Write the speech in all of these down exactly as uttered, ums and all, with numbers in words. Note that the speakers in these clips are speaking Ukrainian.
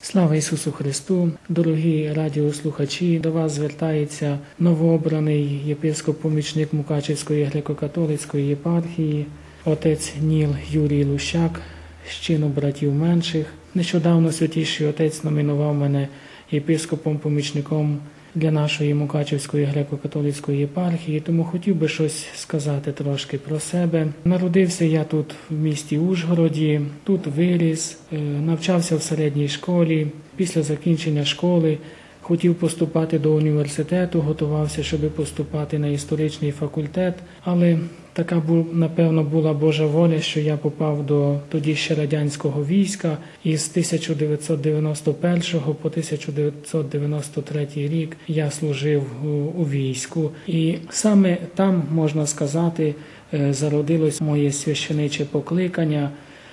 Слава Ісусу Христу! Дорогі радіослухачі, до вас звертається новообраний єпископ-помічник Мукачівської греко-католицької єпархії, отець Ніл Юрій Лущак, з чину братів менших. Нещодавно Святіший Отець номінував мене єпископом-помічником для нашої Мукачівської греко-католицької єпархії, тому хотів би щось сказати трошки про себе. Народився я тут в місті Ужгороді, тут виріс, навчався в середній школі. Після закінчення школи хотів поступати до університету, готувався, щоб поступати на історичний факультет, але така, напевно, була Божа воля, що я попав до тоді ще радянського війська, і з тисяча дев'ятсот дев'яносто першого по тисяча дев'ятсот дев'яносто третій рік я служив у війську. І саме там, можна сказати, зародилось моє священиче покликання,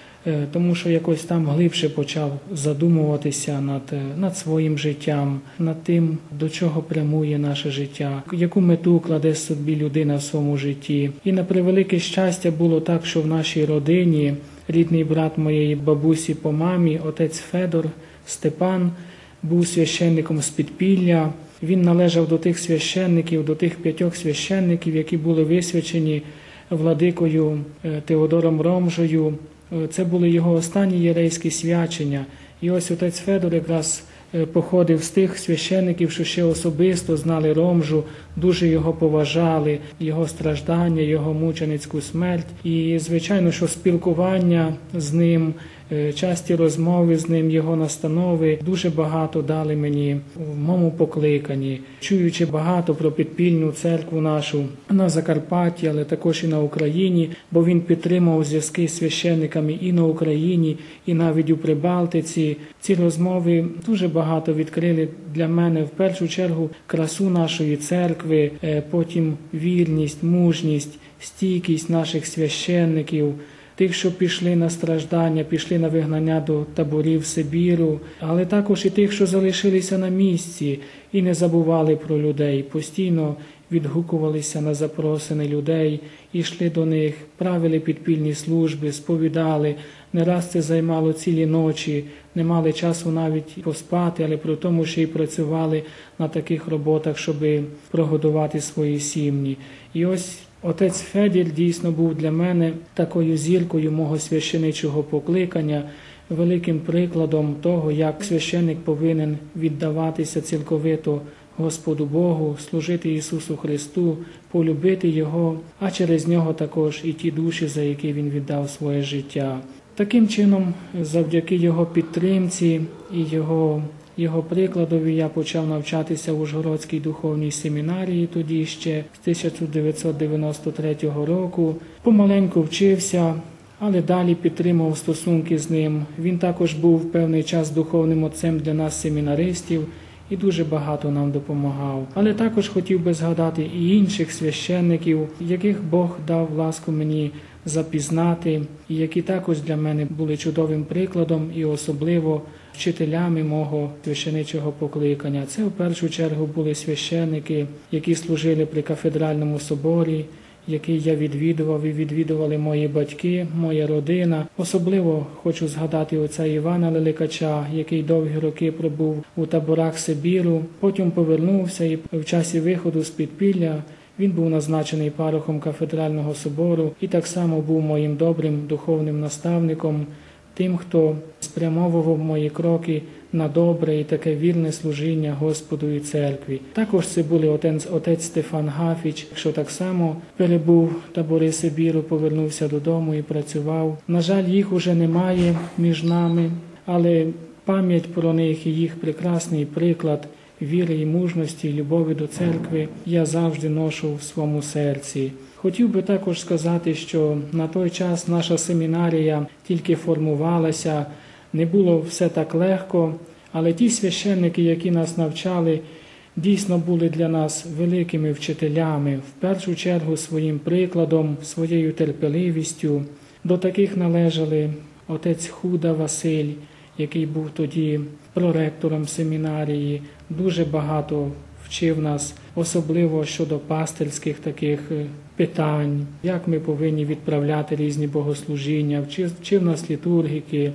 тому що якось там глибше почав задумуватися над, над своїм життям, над тим, до чого прямує наше життя, яку мету кладе собі людина в своєму житті. І на превелике щастя було так, що в нашій родині рідний брат моєї бабусі по мамі, отець Федор Степан, був священником з Підпілля. Він належав до тих священників, до тих п'ятьох священників, які були висвячені владикою Теодором Ромжою. Це були його останні єрейські свячення. І ось отець Федор якраз походив з тих священиків, що ще особисто знали Ромжу, дуже його поважали, його страждання, його мученицьку смерть. І, звичайно, що спілкування з ним, часті розмови з ним, його настанови дуже багато дали мені в моєму покликанні. Чуючи багато про підпільну церкву нашу на Закарпатті, але також і на Україні, бо він підтримував зв'язки з священниками і на Україні, і навіть у Прибалтиці. Ці розмови дуже багато відкрили для мене в першу чергу красу нашої церкви, потім вірність, мужність, стійкість наших священників, тих, що пішли на страждання, пішли на вигнання до таборів Сибіру, але також і тих, що залишилися на місці і не забували про людей, постійно відгукувалися на запросини людей, йшли до них, правили підпільні служби, сповідали. Не раз це займало цілі ночі, не мали часу навіть поспати, але при тому ще й працювали на таких роботах, щоб прогодувати свої сім'ї. І ось отець Федір дійсно був для мене такою зіркою мого священичого покликання, великим прикладом того, як священик повинен віддаватися цілковито Господу Богу, служити Ісусу Христу, полюбити Його, а через Нього також і ті душі, за які Він віддав своє життя. Таким чином, завдяки Його підтримці і Його Його прикладові я почав навчатися в Ужгородській духовній семінарії тоді ще з тисяча дев'ятсот дев'яносто третього року. Помаленьку вчився, але далі підтримував стосунки з ним. Він також був певний час духовним отцем для нас, семінаристів, і дуже багато нам допомагав. Але також хотів би згадати і інших священників, яких Бог дав ласку мені запізнати, і які також для мене були чудовим прикладом і особливо вчителями мого священичого покликання. Це в першу чергу були священники, які служили при кафедральному соборі, який я відвідував і відвідували мої батьки, моя родина. Особливо хочу згадати отця Івана Леликача, який довгі роки пробув у таборах Сибіру, потім повернувся і в часі виходу з Підпілля він був назначений парохом кафедрального собору і так само був моїм добрим духовним наставником, тим, хто спрямовував мої кроки на добре і таке вірне служіння Господу і церкві. Також це були отець, отець Стефан Гафіч, що так само перебув табори Сибіру, повернувся додому і працював. На жаль, їх уже немає між нами, але пам'ять про них і їх прекрасний приклад віри і мужності, і любові до церкви я завжди ношу в своєму серці. Хотів би також сказати, що на той час наша семінарія тільки формувалася, не було все так легко, але ті священники, які нас навчали, дійсно були для нас великими вчителями, в першу чергу своїм прикладом, своєю терпеливістю. До таких належали отець Худа Василь, який був тоді проректором семінарії, дуже багато вчив нас, особливо щодо пастирських таких питань, як ми повинні відправляти різні богослужіння, вчив, вчив нас літургіки,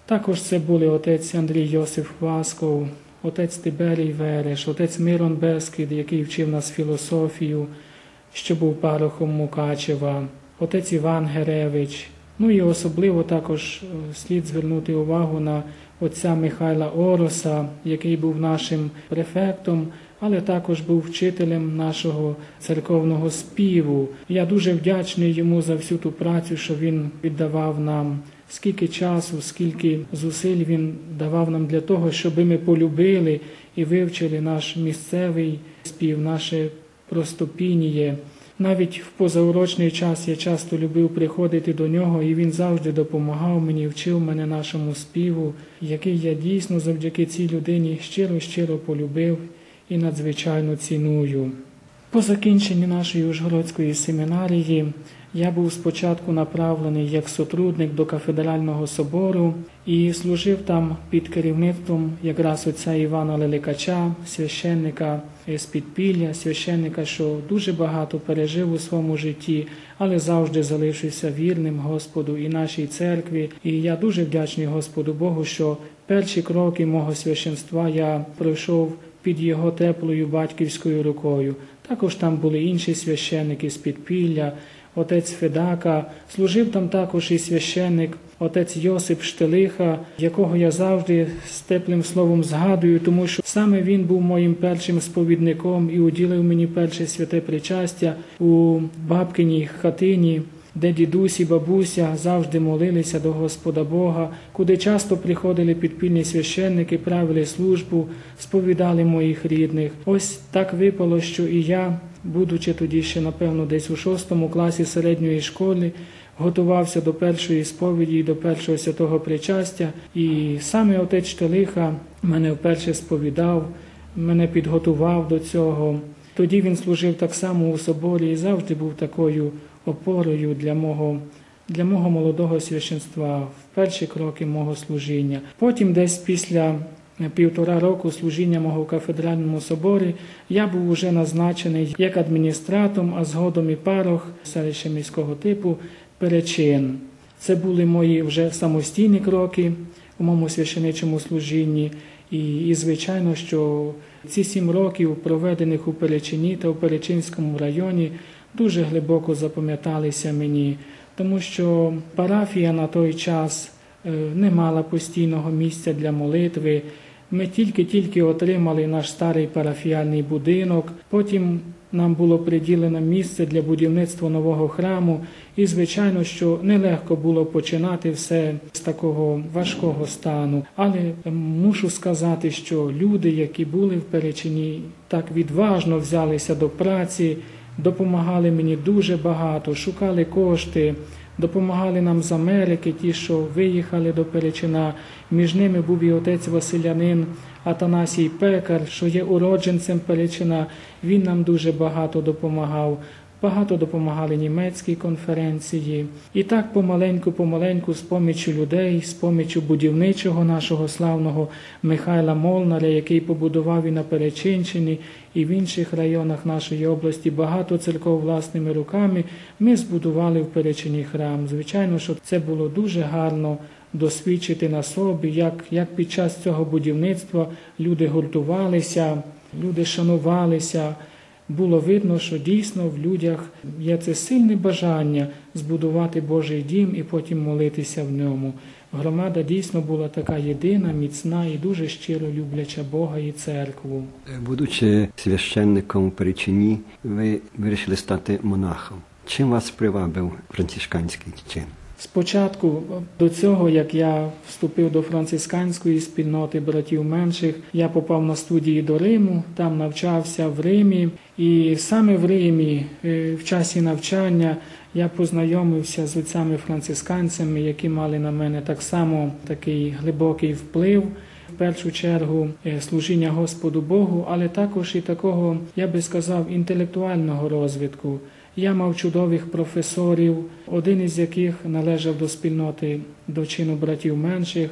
Також це були отець Андрій Йосиф Васков, отець Тиберій Вереш, отець Мирон Бескід, який вчив нас філософію, що був парохом Мукачева, отець Іван Геревич. Ну і особливо також слід звернути увагу на отця Михайла Ороса, який був нашим префектом, але також був вчителем нашого церковного співу. Я дуже вдячний йому за всю ту працю, що він віддавав нам. Скільки часу, скільки зусиль він давав нам для того, щоб ми полюбили і вивчили наш місцевий спів, наше простопініє. Навіть в позаурочний час я часто любив приходити до нього, і він завжди допомагав мені, вчив мене нашому співу, який я дійсно завдяки цій людині щиро-щиро полюбив і надзвичайно ціную. По закінченні нашої Ужгородської семінарії я був спочатку направлений як сотрудник до кафедрального собору і служив там під керівництвом якраз отця Івана Леликача, священника з Підпілля, священника, що дуже багато пережив у своєму житті, але завжди залишився вірним Господу і нашій церкві. І я дуже вдячний Господу Богу, що перші кроки мого священства я пройшов під його теплою батьківською рукою. Також там були інші священники з Підпілля, отець Федака, служив там також і священник, отець Йосип Штелиха, якого я завжди з теплим словом згадую, тому що саме він був моїм першим сповідником і уділив мені перше святе причастя у бабкиній хатині, де дідусь і бабуся завжди молилися до Господа Бога, куди часто приходили підпільні священники, правили службу, сповідали моїх рідних. Ось так випало, що і я, будучи тоді ще, напевно, десь у шостому класі середньої школи, готувався до першої сповіді і до першого святого причастя. І саме отець Штелиха мене вперше сповідав, мене підготував до цього. Тоді він служив так само у соборі і завжди був такою опорою для мого, для мого молодого священства в перші кроки мого служіння. Потім десь після півтора року служіння мого в кафедральному соборі я був уже назначений як адміністратом, а згодом і парох селища міського типу Перечин. Це були мої вже самостійні кроки у моєму священичому служінні. І, і звичайно, що ці сім років, проведених у Перечині та у Перечинському районі, дуже глибоко запам'яталися мені, тому що парафія на той час не мала постійного місця для молитви. Ми тільки-тільки отримали наш старий парафіальний будинок, потім нам було приділено місце для будівництва нового храму, і, звичайно, що нелегко було починати все з такого важкого стану. Але мушу сказати, що люди, які були в Перечині, так відважно взялися до праці, допомагали мені дуже багато, шукали кошти, допомагали нам з Америки, ті, що виїхали до Перечина. Між ними був і отець Василянин Атанасій Пекар, що є уродженцем Перечина. Він нам дуже багато допомагав. Багато допомагали німецькій конференції. І так помаленьку-помаленьку з поміччю людей, з поміччю будівничого нашого славного Михайла Молнаря, який побудував і на Перечинщині, і в інших районах нашої області багато церков власними руками, ми збудували в Перечині храм. Звичайно, що це було дуже гарно досвідчити на собі, як, як під час цього будівництва люди гуртувалися, люди шанувалися. Було видно, що дійсно в людях є це сильне бажання збудувати Божий дім і потім молитися в ньому. Громада дійсно була така єдина, міцна і дуже щиро любляча Бога і церкву. Будучи священником в Перечині, ви вирішили стати монахом. Чим вас привабив францисканський чин? Спочатку, до цього, як я вступив до францисканської спільноти братів менших, я попав на студії до Риму, там навчався в Римі. І саме в Римі, в часі навчання, я познайомився з отцями-францисканцями, які мали на мене так само такий глибокий вплив. В першу чергу служіння Господу Богу, але також і такого, я би сказав, інтелектуального розвитку. Я мав чудових професорів, один із яких належав до спільноти, до чину братів менших,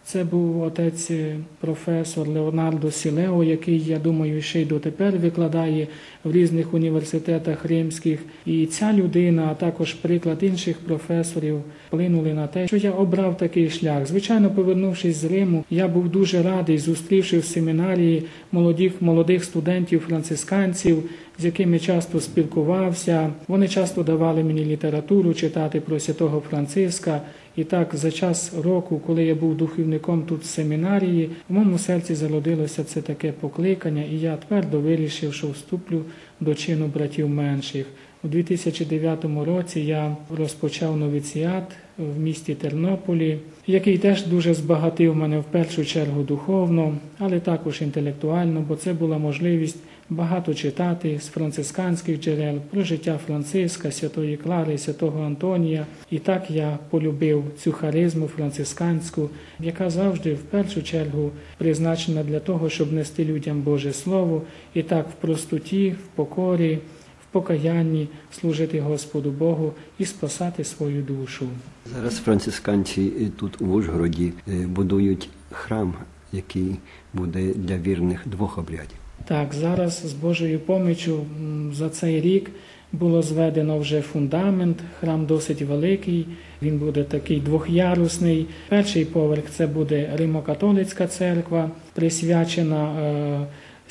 Це був отець професор Леонардо Сілео, який, я думаю, ще й дотепер викладає в різних університетах римських. І ця людина, а також приклад інших професорів, вплинули на те, що я обрав такий шлях. Звичайно, повернувшись з Риму, я був дуже радий, зустрівши в семінарії молодих, молодих студентів-францисканців, з якими часто спілкувався. Вони часто давали мені літературу читати про святого Франциска. І так, за час року, коли я був духовником тут в семінарії, в моєму серці зародилося це таке покликання, і я твердо вирішив, що вступлю до чину братів менших. У дві тисячі дев'ятому році я розпочав новіціат в місті Тернополі, який теж дуже збагатив мене в першу чергу духовно, але також інтелектуально, бо це була можливість багато читати з францисканських джерел про життя Франциска, святої Клари, святого Антонія. І так я полюбив цю харизму францисканську, яка завжди в першу чергу призначена для того, щоб нести людям Боже Слово, і так в простоті, в покорі, в покаянні служити Господу Богу і спасати свою душу. Зараз францисканці тут у Ужгороді будують храм, який буде для вірних двох обрядів. Так, зараз з Божою поміччю за цей рік було зведено вже фундамент, храм досить великий, він буде такий двохярусний. Перший поверх – це буде Римо-католицька церква, присвячена е,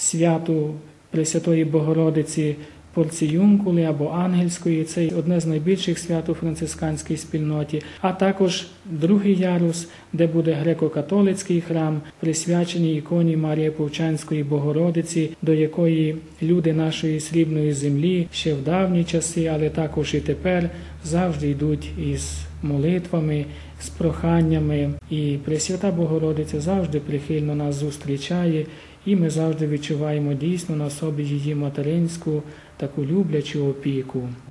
святу Пресвятої Богородиці Порціюнкули або Ангельської, це одне з найбільших свят у францисканській спільноті, а також другий ярус, де буде греко-католицький храм, присвячений іконі Марії Повчанської Богородиці, до якої люди нашої срібної землі ще в давні часи, але також і тепер завжди йдуть із молитвами, з проханнями. І Пресвята Богородиця завжди прихильно нас зустрічає, і ми завжди відчуваємо дійсно на собі її материнську, таку люблячу опіку.